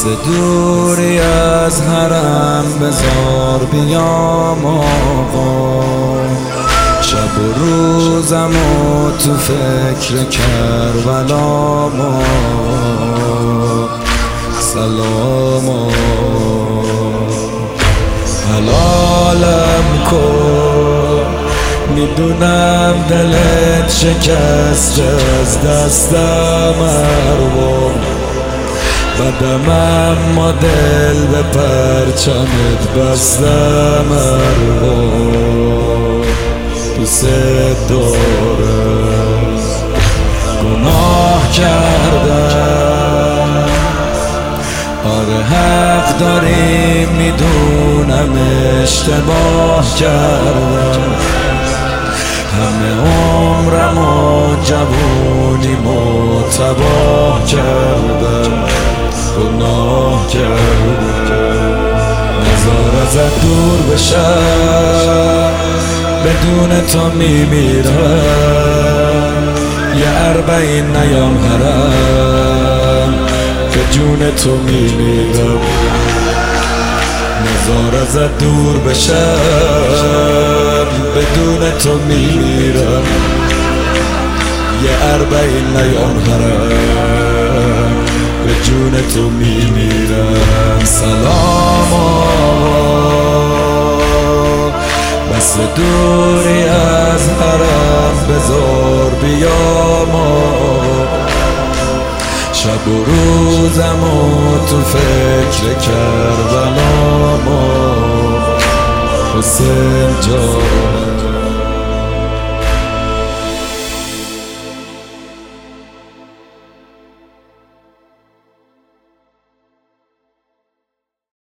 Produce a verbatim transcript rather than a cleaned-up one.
دوری از حرم بزار بیام آقا، شب و روزم و تو فکر کربلام آقا. سلام آقا، حلالم کن، میدونم دلت شکست از دستم اروا، بدم اما دل به پرچمت بستم اروا. دوست دارم، گناه کردم، آره حق داری، میدونم اشتباه کردم، همه عمرم و جوونیمو تباه کردم، گناه کردم. نزار ازت دور بشم، بدون تو میمیرم، یه اربعین نیام حرم، به جون تو میمیرم. نزار ازت دور بشم، بدون تو میمیرم، یه اربعین نیام حرم، به جون تو میمیرم. سلام آقا، بس دوری از حرم بزار بیام آقا، شب و روزم و تو فکر کربلام آقا. حسین جان